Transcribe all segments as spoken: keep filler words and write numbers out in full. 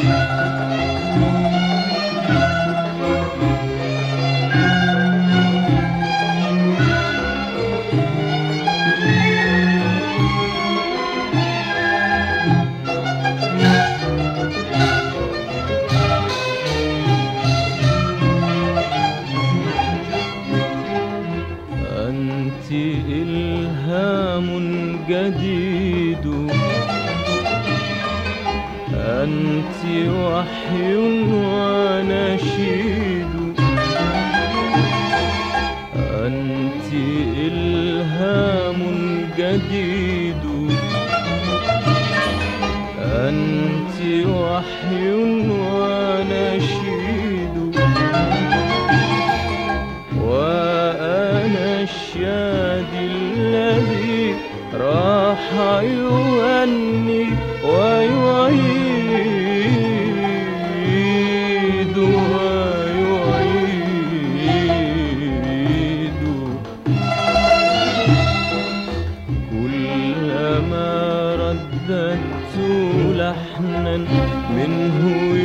أنت إلهام جديد، أنت وحي ونشيد، أنت إلهام جديد، أنت وحي ونشيد، وأنا الشادي الذي راح يغني ويعيد ويعيد. كلما رددت لحنا منه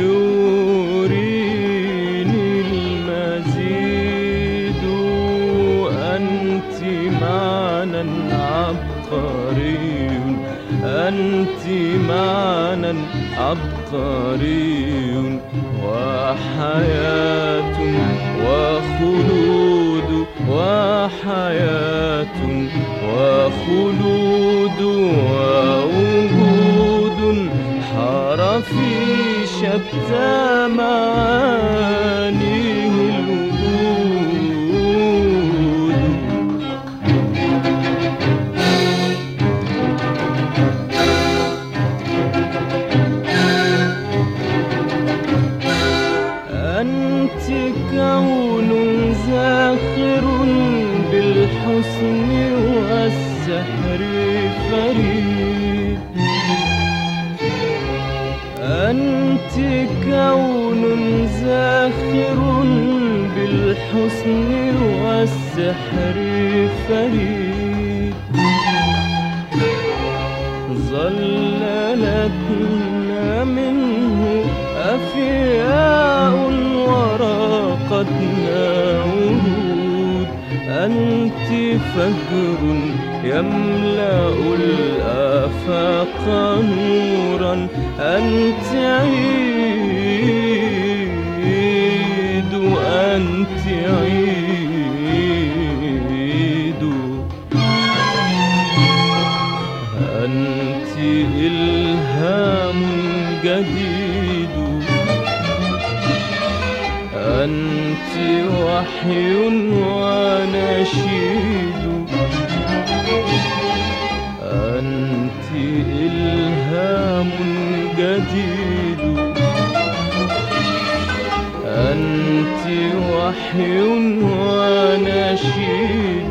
يوريني المزيد. أنت معنى عبقري، أنت معنى عبقري، وحياة وخلود، وحياة وخلود ووجود حار في شتى معانيه الوجود. أنت كون زاخر بالحسن والسحر فريد، أنت كون زاخر بالحسن والسحر فريد. ظللتنا منه أفياء وراقتنا ورود. أنت فجر يملأ الآفاق نورا، أنت عيد، أنت عيد. أنت إلهام جديد، أنت وحي ونشيد، أنت إلهام جديد، أنت وحي ونشيد،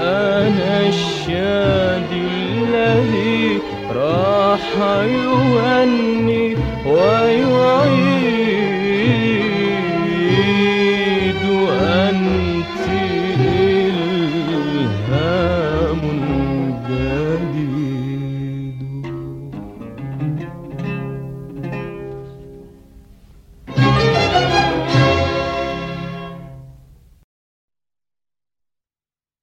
وأنا الشادي الذي راح يغني